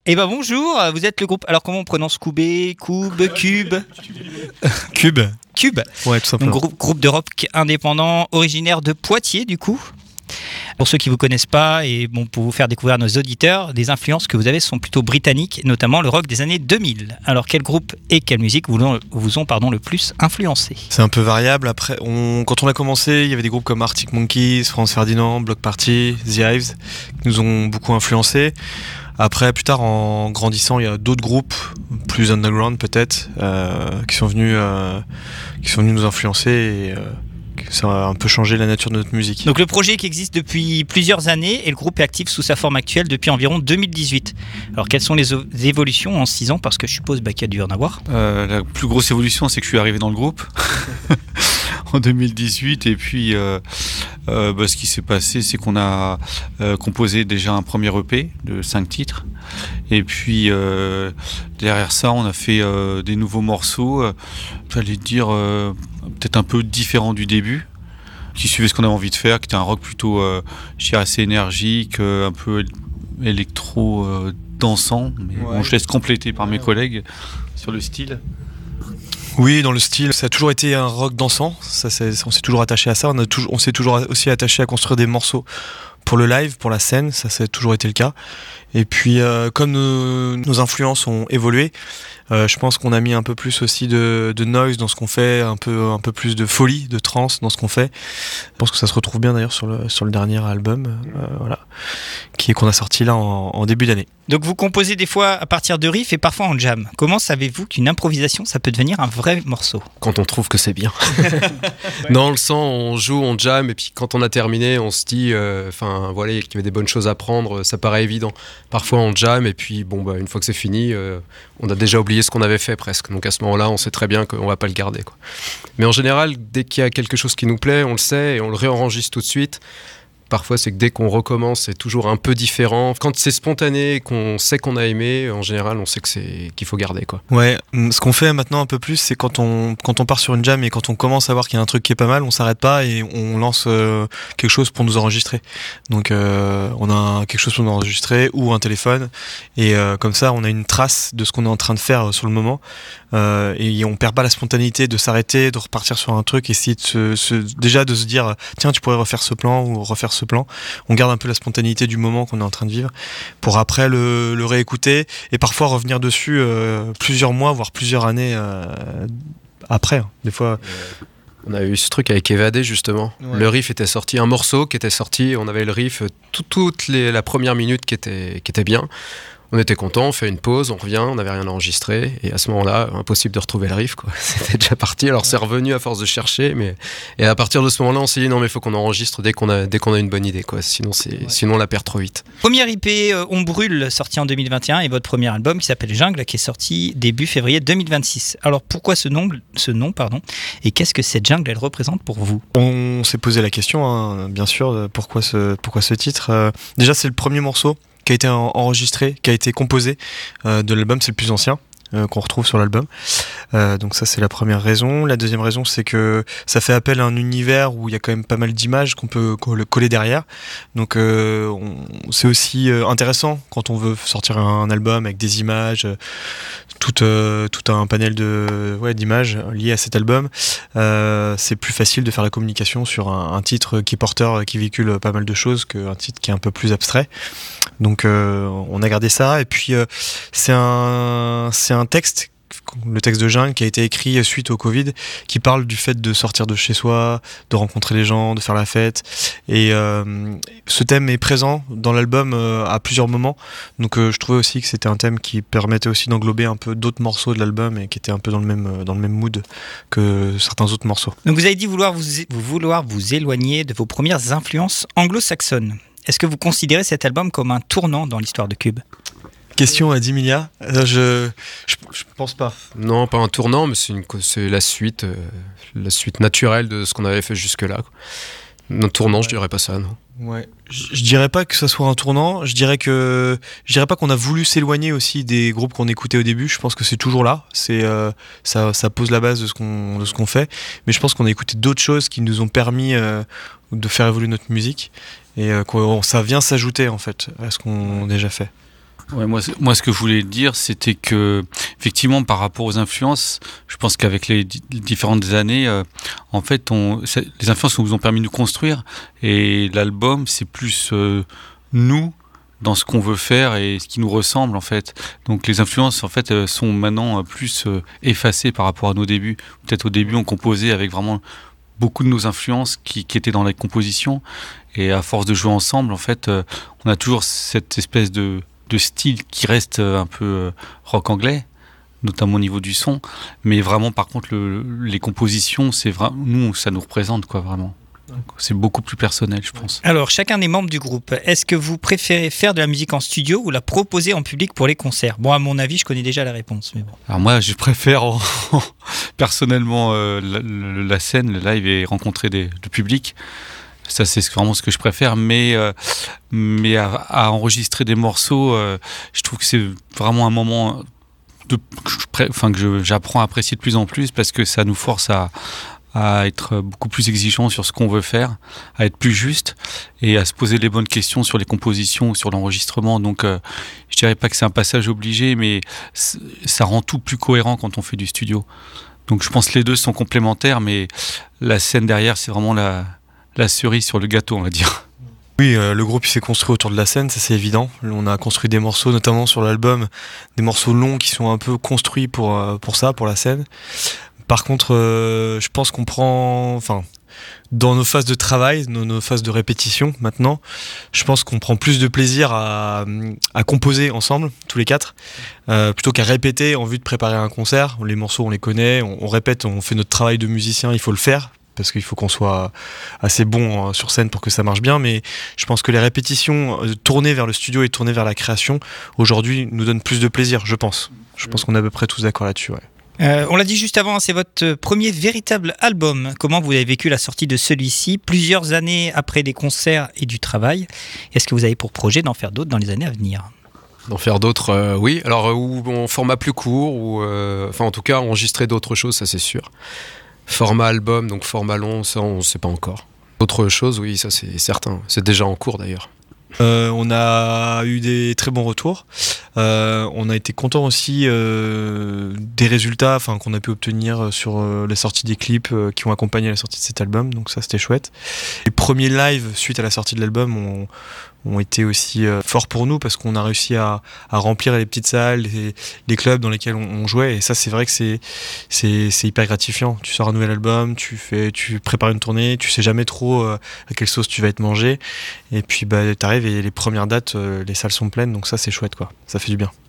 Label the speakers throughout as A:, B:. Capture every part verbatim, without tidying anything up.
A: Eh ben bonjour, vous êtes le groupe. Alors comment on prononce Koubé, Koub, Cube
B: Cube.
A: Cube.
B: Ouais, tout simplement.
A: Donc, groupe, groupe de rock indépendant, originaire de Poitiers du coup. Pour ceux qui ne vous connaissent pas, et bon, pour vous faire découvrir nos auditeurs, des influences que vous avez sont plutôt britanniques, notamment le rock des années deux mille. Alors quel groupe et quelle musique vous ont, vous ont pardon, le plus influencé ?
B: C'est un peu variable. Après, on, quand on a commencé, il y avait des groupes comme Arctic Monkeys, Franz Ferdinand, Bloc Party, The Hives, qui nous ont beaucoup influencés. Après, plus tard, en grandissant, il y a d'autres groupes, plus underground peut-être, euh, qui sont venus, euh, qui sont venus nous influencer et euh, ça a un peu changé la nature de notre musique.
A: Donc le projet qui existe depuis plusieurs années et le groupe est actif sous sa forme actuelle depuis environ deux mille dix-huit. Alors quelles sont les, o- les évolutions en six ans ? Parce que je suppose bah, qu'il y a dû en avoir.
C: Euh, la plus grosse évolution, c'est que je suis arrivé dans le groupe en deux mille dix-huit. Et puis, euh, euh, bah, ce qui s'est passé, c'est qu'on a euh, composé déjà un premier E P de cinq titres. Et puis, euh, derrière ça, on a fait euh, des nouveaux morceaux, euh, j'allais dire euh, peut-être un peu différents du début, qui suivaient ce qu'on avait envie de faire, qui était un rock plutôt, euh, je dirais, assez énergique, euh, un peu électro euh, dansant. Mais
B: Ouais.
C: bon, je laisse compléter par mes collègues sur le style.
B: Oui, dans le style, ça a toujours été un rock dansant. Ça, c'est, on s'est toujours attaché à ça. On, a toujours, on s'est toujours aussi attaché à construire des morceaux pour le live, pour la scène. Ça, ça a toujours été le cas. Et puis, euh, comme nos, nos influences ont évolué, euh, je pense qu'on a mis un peu plus aussi de, de noise dans ce qu'on fait, un peu, un peu plus de folie, de trance dans ce qu'on fait. Je pense que ça se retrouve bien d'ailleurs sur le, sur le dernier album, euh, voilà, qui est qu'on a sorti là en, en début d'année.
A: Donc vous composez des fois à partir de riffs et parfois en jam. Comment savez-vous qu'une improvisation ça peut devenir un vrai morceau ?
D: Quand on trouve que c'est bien. Non, on le sent, on joue, on jam, et puis quand on a terminé, on se dit, enfin euh, voilà, qu'il y avait des bonnes choses à prendre, ça paraît évident. Parfois on jam, et puis bon, bah, une fois que c'est fini, euh, on a déjà oublié ce qu'on avait fait presque. Donc à ce moment-là, on sait très bien qu'on va pas le garder, quoi. Mais en général, dès qu'il y a quelque chose qui nous plaît, on le sait, et on le réenregistre tout de suite. Parfois, c'est que dès qu'on recommence, c'est toujours un peu différent. Quand c'est spontané et qu'on sait qu'on a aimé, en général, on sait que c'est, qu'il faut garder, quoi.
B: Ouais, ce qu'on fait maintenant un peu plus, c'est quand on, quand on part sur une jam et quand on commence à voir qu'il y a un truc qui est pas mal, on s'arrête pas et on lance euh, quelque chose pour nous enregistrer. Donc euh, on a quelque chose pour nous enregistrer ou un téléphone et euh, comme ça on a une trace de ce qu'on est en train de faire sur le moment euh, et on perd pas la spontanéité de s'arrêter, de repartir sur un truc, essayer de se, se, déjà de se dire tiens tu pourrais refaire ce plan ou refaire ce plan. On garde un peu la spontanéité du moment qu'on est en train de vivre pour après le, le réécouter et parfois revenir dessus euh, plusieurs mois voire plusieurs années euh, après hein. Des fois
D: on a eu ce truc avec Évadé justement. Ouais. Le riff était sorti, un morceau qui était sorti, on avait le riff tout, toute les, la première minute qui était, qui était bien. On était content, on fait une pause, on revient, on n'avait rien enregistré et à ce moment-là, impossible de retrouver le riff, quoi. C'était déjà parti. Alors c'est revenu à force de chercher, mais et à partir de ce moment-là, on s'est dit non mais il faut qu'on enregistre dès qu'on a dès qu'on a une bonne idée, quoi. Sinon c'est ouais. sinon on la perd trop vite.
A: Premier I P euh, On Brûle sorti en deux mille vingt et un et votre premier album qui s'appelle Jungle qui est sorti début février deux mille vingt-six. Alors pourquoi ce nom ce nom pardon et qu'est-ce que cette jungle elle représente pour vous ?
B: On s'est posé la question, hein, bien sûr, pourquoi ce pourquoi ce titre. Euh, déjà c'est le premier morceau qui a été enregistré, qui a été composé euh, de l'album, c'est le plus ancien euh, qu'on retrouve sur l'album. Euh, donc ça c'est la première raison. La deuxième raison c'est que ça fait appel à un univers où il y a quand même pas mal d'images qu'on peut coller derrière. Donc euh, on, c'est aussi euh, intéressant quand on veut sortir un album avec des images, euh, tout, euh, tout un panel de, ouais, d'images liées à cet album. Euh, c'est plus facile de faire la communication sur un, un titre qui est porteur, qui véhicule pas mal de choses qu'un titre qui est un peu plus abstrait. Donc euh, on a gardé ça et puis euh, c'est un, c'est un texte, le texte de Jungle qui a été écrit suite au Covid, qui parle du fait de sortir de chez soi, de rencontrer les gens, de faire la fête. Et euh, ce thème est présent dans l'album euh, à plusieurs moments. Donc euh, je trouvais aussi que c'était un thème qui permettait aussi d'englober un peu d'autres morceaux de l'album et qui était un peu dans le même, dans le même mood que certains autres morceaux.
A: Donc vous avez dit vouloir vous, vous, vouloir vous éloigner de vos premières influences anglo-saxonnes. Est-ce que vous considérez cet album comme un tournant dans l'histoire de Cube ?
B: Question à dix milliards, euh, je, je je pense pas.
D: Non, pas un tournant, mais c'est, une, c'est la suite, euh, la suite naturelle de ce qu'on avait fait jusque-là, quoi. Un tournant, ouais. Je dirais pas ça, non.
B: Ouais. Je, je dirais pas que ça soit un tournant. Je dirais que je dirais pas qu'on a voulu s'éloigner aussi des groupes qu'on écoutait au début. Je pense que c'est toujours là. C'est euh, ça, ça pose la base de ce qu'on de ce qu'on fait. Mais je pense qu'on a écouté d'autres choses qui nous ont permis euh, de faire évoluer notre musique et euh, ça vient s'ajouter en fait à ce qu'on a déjà fait.
C: Ouais, moi, moi, ce que je voulais dire, c'était que, effectivement, par rapport aux influences, je pense qu'avec les, di- les différentes années, euh, en fait, on, les influences nous ont permis de nous construire. Et l'album, c'est plus euh, nous, dans ce qu'on veut faire et ce qui nous ressemble, en fait. Donc, les influences, en fait, euh, sont maintenant plus euh, effacées par rapport à nos débuts. Peut-être au début, on composait avec vraiment beaucoup de nos influences qui, qui étaient dans la composition. Et à force de jouer ensemble, en fait, euh, on a toujours cette espèce de de style qui reste un peu rock anglais, notamment au niveau du son, mais vraiment par contre le, les compositions, c'est vraiment nous, ça nous représente quoi vraiment. C'est beaucoup plus personnel, je pense.
A: Alors, chacun des membres du groupe, est-ce que vous préférez faire de la musique en studio ou la proposer en public pour les concerts? Bon, à mon avis, je connais déjà la réponse, mais bon.
C: Alors moi, je préfère en, personnellement euh, la, la scène, le live et rencontrer des, le public. Ça, c'est vraiment ce que je préfère, mais, euh, mais à, à enregistrer des morceaux, euh, je trouve que c'est vraiment un moment de, que, je, enfin, que je, j'apprends à apprécier de plus en plus parce que ça nous force à, à être beaucoup plus exigeants sur ce qu'on veut faire, à être plus juste et à se poser les bonnes questions sur les compositions, sur l'enregistrement. Donc, euh, je dirais pas que c'est un passage obligé, mais ça rend tout plus cohérent quand on fait du studio. Donc, je pense que les deux sont complémentaires, mais la scène derrière, c'est vraiment la la cerise sur le gâteau, on va dire.
B: Oui, euh, le groupe il s'est construit autour de la scène, ça c'est évident. On a construit des morceaux, notamment sur l'album, des morceaux longs qui sont un peu construits pour, euh, pour ça, pour la scène. Par contre, euh, je pense qu'on prend... Enfin, dans nos phases de travail, nos, nos phases de répétition maintenant, je pense qu'on prend plus de plaisir à, à composer ensemble, tous les quatre, euh, plutôt qu'à répéter en vue de préparer un concert. Les morceaux, on les connaît, on, on répète, on fait notre travail de musicien, il faut le faire. Parce qu'il faut qu'on soit assez bon sur scène pour que ça marche bien, mais je pense que les répétitions tournées vers le studio et tournées vers la création, aujourd'hui, nous donnent plus de plaisir, je pense. Je pense qu'on est à peu près tous d'accord là-dessus, ouais.
A: Euh, on l'a dit juste avant, c'est votre premier véritable album. Comment vous avez vécu la sortie de celui-ci, plusieurs années après des concerts et du travail? Est-ce que vous avez pour projet d'en faire d'autres dans les années à venir?
D: D'en faire d'autres, euh, oui. Alors, euh, ou en format plus court, ou euh, enfin, en tout cas, enregistrer d'autres choses, ça c'est sûr. Format album, donc format long, ça on ne sait pas encore. Autre chose, oui, ça c'est certain. C'est déjà en cours d'ailleurs.
B: Euh, on a eu des très bons retours. Euh, on a été content aussi euh, des résultats enfin, qu'on a pu obtenir sur euh, la sortie des clips euh, qui ont accompagné la sortie de cet album. Donc ça, c'était chouette. Les premiers lives suite à la sortie de l'album ont, ont été aussi euh, forts pour nous parce qu'on a réussi à, à remplir les petites salles, les, les clubs dans lesquels on, on jouait. Et ça, c'est vrai que c'est, c'est, c'est hyper gratifiant. Tu sors un nouvel album, tu, fais, tu prépares une tournée, tu sais jamais trop euh, à quelle sauce tu vas être mangé. Et puis bah, t'arrives et les premières dates, euh, les salles sont pleines. Donc ça, c'est chouette, quoi. Ça fait du bien.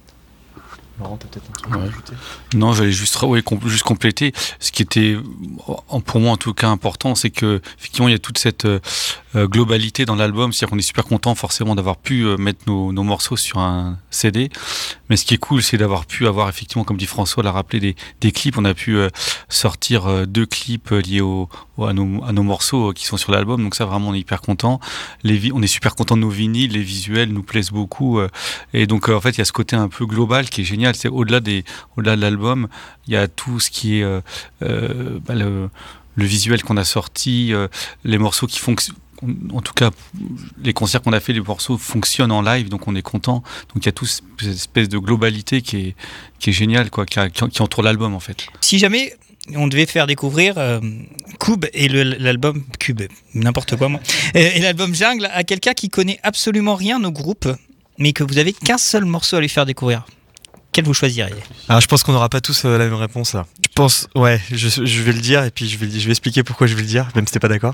B: Laurent, t'as peut-être un truc à ajouter ?
C: Non, j'allais juste, ouais, com- juste compléter. Ce qui était, pour moi en tout cas, important, c'est que effectivement il y a toute cette euh, globalité dans l'album. C'est-à-dire qu'on est super content forcément d'avoir pu euh, mettre nos, nos morceaux sur un C D. Mais ce qui est cool, c'est d'avoir pu avoir effectivement, comme dit François, l'a rappelé, des, des clips. On a pu euh, sortir euh, deux clips euh, liés au, au, à, nos, à nos morceaux euh, qui sont sur l'album. Donc ça, vraiment, on est hyper content. Les vi- on est super content de nos vinyles. Les visuels nous plaisent beaucoup. Euh, et donc euh, en fait, il y a ce côté un peu global qui est génial. C'est au-delà des, au-delà de l'album, il y a tout ce qui est euh, euh, bah, le, le visuel qu'on a sorti, euh, les morceaux qui fonctionnent. En tout cas, les concerts qu'on a fait, les morceaux fonctionnent en live, donc on est content. Donc il y a toute cette espèce de globalité qui est, qui est géniale, quoi, qui, a, qui entoure l'album en fait.
A: Si jamais on devait faire découvrir euh, Cube et le, l'album Cube, n'importe quoi moi, et, et l'album Jungle à quelqu'un qui connaît absolument rien au groupe, mais que vous avez qu'un seul morceau à lui faire découvrir, quel vous choisiriez?
B: Alors, je pense qu'on n'aura pas tous euh, la même réponse là. Je pense, ouais, je, je vais le dire et puis je vais, je vais expliquer pourquoi je vais le dire, même si t'es pas d'accord.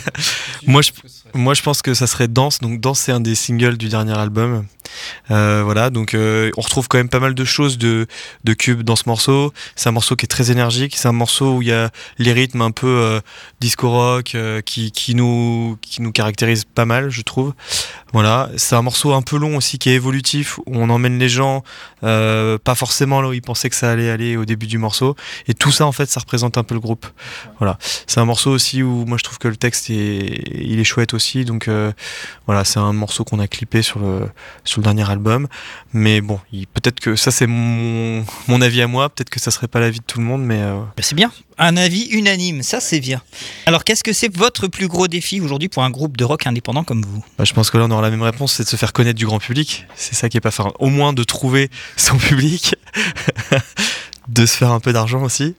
B: moi, je, moi, je pense que ça serait Danse. Donc, Danse, c'est un des singles du dernier album. Euh, voilà, donc euh, on retrouve quand même pas mal de choses de, de Cube dans ce morceau. C'est un morceau qui est très énergique. C'est un morceau où il y a les rythmes un peu euh, disco rock euh, qui, qui, nous, qui nous caractérisent pas mal, je trouve. Voilà, c'est un morceau un peu long aussi qui est évolutif, où on emmène les gens euh, pas forcément là où ils pensaient que ça allait aller au début du morceau. Et tout ça, en fait, ça représente un peu le groupe. Voilà, c'est un morceau aussi où moi je trouve que le texte est, il est chouette aussi. aussi, donc euh, voilà, c'est un morceau qu'on a clippé sur le, sur le dernier album. Mais bon, il, peut-être que ça c'est mon, mon avis à moi, peut-être que ça serait pas l'avis de tout le monde, mais... Euh...
A: Ben c'est bien, un avis unanime, ça c'est bien. Alors qu'est-ce que c'est votre plus gros défi aujourd'hui pour un groupe de rock indépendant comme vous?
B: Bah, je pense que là on aura la même réponse, c'est de se faire connaître du grand public. C'est ça qui est pas faire, au moins de trouver son public. De se faire un peu d'argent aussi.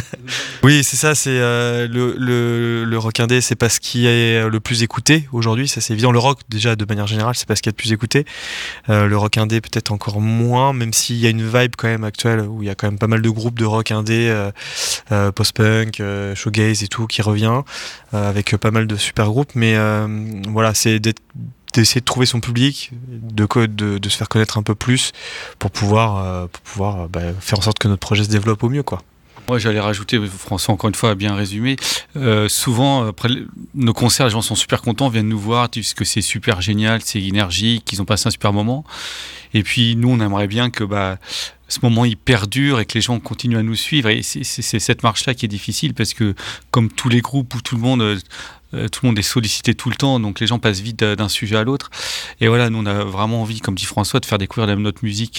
B: Oui, c'est ça, c'est euh, le, le, le rock indé, c'est pas ce qui est le plus écouté aujourd'hui, ça c'est évident. Le rock, déjà, de manière générale, c'est pas ce qui est le plus écouté. Euh, le rock indé, peut-être encore moins, même s'il y a une vibe quand même actuelle où il y a quand même pas mal de groupes de rock indé, euh, euh, post-punk, euh, shoegaze et tout, qui revient, euh, avec pas mal de super groupes. Mais euh, voilà, c'est d'être d'essayer de trouver son public, de, de, de se faire connaître un peu plus pour pouvoir, euh, pour pouvoir bah, faire en sorte que notre projet se développe au mieux, quoi.
C: Moi, j'allais rajouter, François, encore une fois, a bien résumé. Euh, souvent, après nos concerts, les gens sont super contents, viennent nous voir, disent que c'est super génial, c'est énergique, qu'ils ont passé un super moment. Et puis, nous, on aimerait bien que bah, ce moment, il perdure et que les gens continuent à nous suivre. Et c'est, c'est, c'est cette marche-là qui est difficile parce que, comme tous les groupes où tout le monde... Euh, tout le monde est sollicité tout le temps, donc les gens passent vite d'un sujet à l'autre. Et voilà, nous on a vraiment envie, comme dit François, de faire découvrir notre musique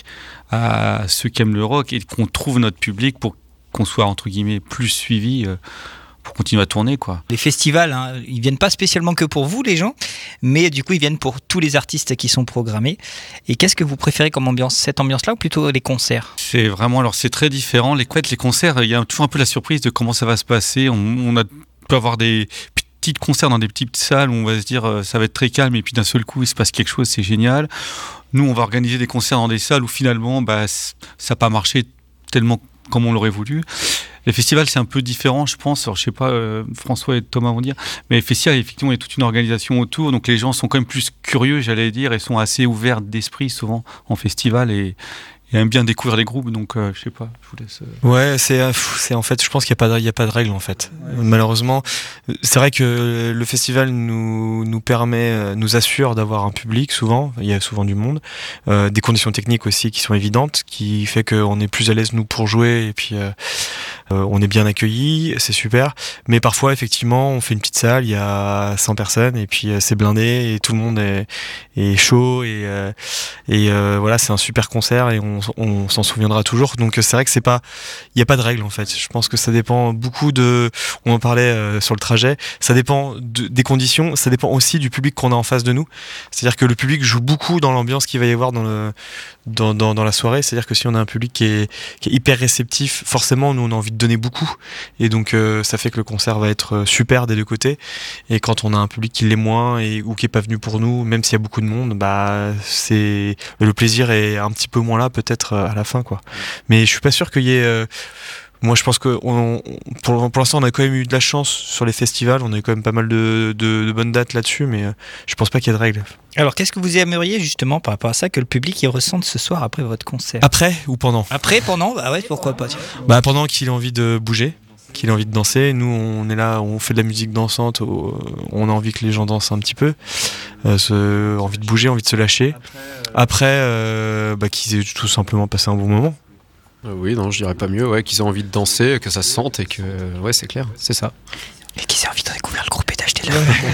C: à ceux qui aiment le rock et qu'on trouve notre public pour qu'on soit entre guillemets plus suivi pour continuer à tourner, quoi.
A: Les festivals, hein, ils viennent pas spécialement que pour vous les gens, mais du coup ils viennent pour tous les artistes qui sont programmés. Et qu'est-ce que vous préférez comme ambiance, cette ambiance-là ou plutôt les concerts?
C: C'est vraiment, alors c'est très différent. Les, les concerts, il y a toujours un peu la surprise de comment ça va se passer. On, on a, peut avoir des petits concerts dans des petites salles où on va se dire euh, ça va être très calme et puis d'un seul coup il se passe quelque chose, c'est génial. Nous on va organiser des concerts dans des salles où finalement bah, ça n'a pas marché tellement comme on l'aurait voulu. Les festivals c'est un peu différent je pense, alors, je sais pas, euh, François et Thomas vont dire, mais les festivals effectivement il y a toute une organisation autour, donc les gens sont quand même plus curieux j'allais dire et sont assez ouverts d'esprit souvent en festival et et aime bien découvrir les groupes, donc euh, je sais pas, je vous laisse... Euh...
B: Ouais, c'est, c'est en fait, je pense qu'il n'y a pas de, il y a pas de règle en fait. Ouais. Malheureusement, c'est vrai que le festival nous, nous permet, nous assure d'avoir un public souvent, il y a souvent du monde, euh, des conditions techniques aussi qui sont évidentes, qui fait qu'on est plus à l'aise nous pour jouer et puis euh, euh, on est bien accueillis, c'est super. Mais parfois, effectivement, on fait une petite salle, il y a cent personnes et puis euh, c'est blindé et tout le monde est, est chaud et, euh, et euh, voilà, c'est un super concert et on On, on s'en souviendra toujours. Donc c'est vrai que c'est pas, il y a pas de règle en fait. Je pense que ça dépend beaucoup de, on en parlait euh, sur le trajet, ça dépend de, des conditions, ça dépend aussi du public qu'on a en face de nous. C'est-à-dire que le public joue beaucoup dans l'ambiance qu'il va y avoir dans le dans, dans, dans la soirée. C'est-à-dire que si on a un public qui est, qui est hyper réceptif, forcément nous on a envie de donner beaucoup et donc euh, ça fait que le concert va être super des deux côtés. Et quand on a un public qui l'est moins et ou qui est pas venu pour nous, même s'il y a beaucoup de monde, bah c'est le plaisir est un petit peu moins là peut-être à la fin quoi. Mais je suis pas sûr qu'il y ait euh, moi je pense que on, pour, pour l'instant on a quand même eu de la chance sur les festivals, on a eu quand même pas mal de, de, de bonnes dates là-dessus, mais euh, je pense pas qu'il y ait de règles.
A: Alors qu'est-ce que vous aimeriez justement par rapport à ça que le public il ressente ce soir après votre concert?
B: Après ou pendant?
A: Après, pendant, bah ouais, pourquoi pas.
B: Bah pendant qu'il ait envie de bouger, qu'il ait envie de danser. Nous, on est là, on fait de la musique dansante, on a envie que les gens dansent un petit peu, euh, se, envie de bouger, envie de se lâcher. Après, euh, bah, qu'ils aient tout simplement passé un bon moment.
D: Euh, oui, non, je dirais pas mieux, ouais, qu'ils aient envie de danser, que ça se sente et que, ouais, c'est clair, c'est ça.
A: Et qu'ils aient envie de découvrir le groupe et d'acheter la.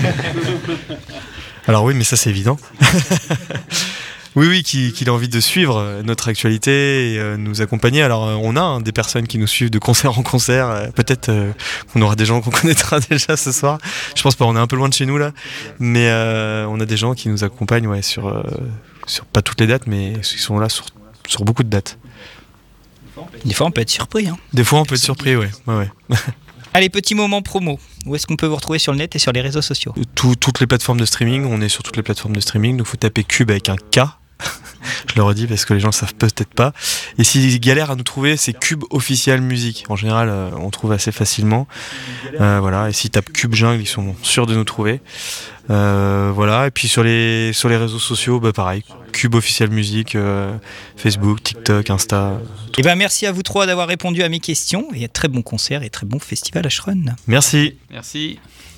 B: Alors oui, mais ça c'est évident. Oui, oui, qu'il, qu'il a envie de suivre notre actualité et euh, nous accompagner. Alors, euh, on a hein, des personnes qui nous suivent de concert en concert. Euh, peut-être euh, qu'on aura des gens qu'on connaîtra déjà ce soir. Je pense pas, on est un peu loin de chez nous là. Mais euh, on a des gens qui nous accompagnent ouais, sur, euh, sur pas toutes les dates, mais qui sont là sur, sur beaucoup de dates.
A: Des fois, on peut être surpris. Hein.
B: Des fois, on peut être surpris, ouais. ouais, ouais.
A: Allez, petit moment promo. Où est-ce qu'on peut vous retrouver sur le net et sur les réseaux sociaux?
B: Tout, Toutes les plateformes de streaming. On est sur toutes les plateformes de streaming. Donc, il faut taper Cube avec un K. Je le redis parce que les gens ne savent peut-être pas. Et s'ils galèrent à nous trouver, c'est Cube Official Music. En général, euh, on trouve assez facilement. Euh, voilà. Et s'ils tapent Cube Jungle, ils sont sûrs de nous trouver. Euh, voilà. Et puis sur les sur les réseaux sociaux, bah pareil. Cube Official Music, euh, Facebook, TikTok, Insta.
A: Et ben merci à vous trois d'avoir répondu à mes questions. Et très bon concert et très bon festival à Schrön.
B: Merci.
C: Merci.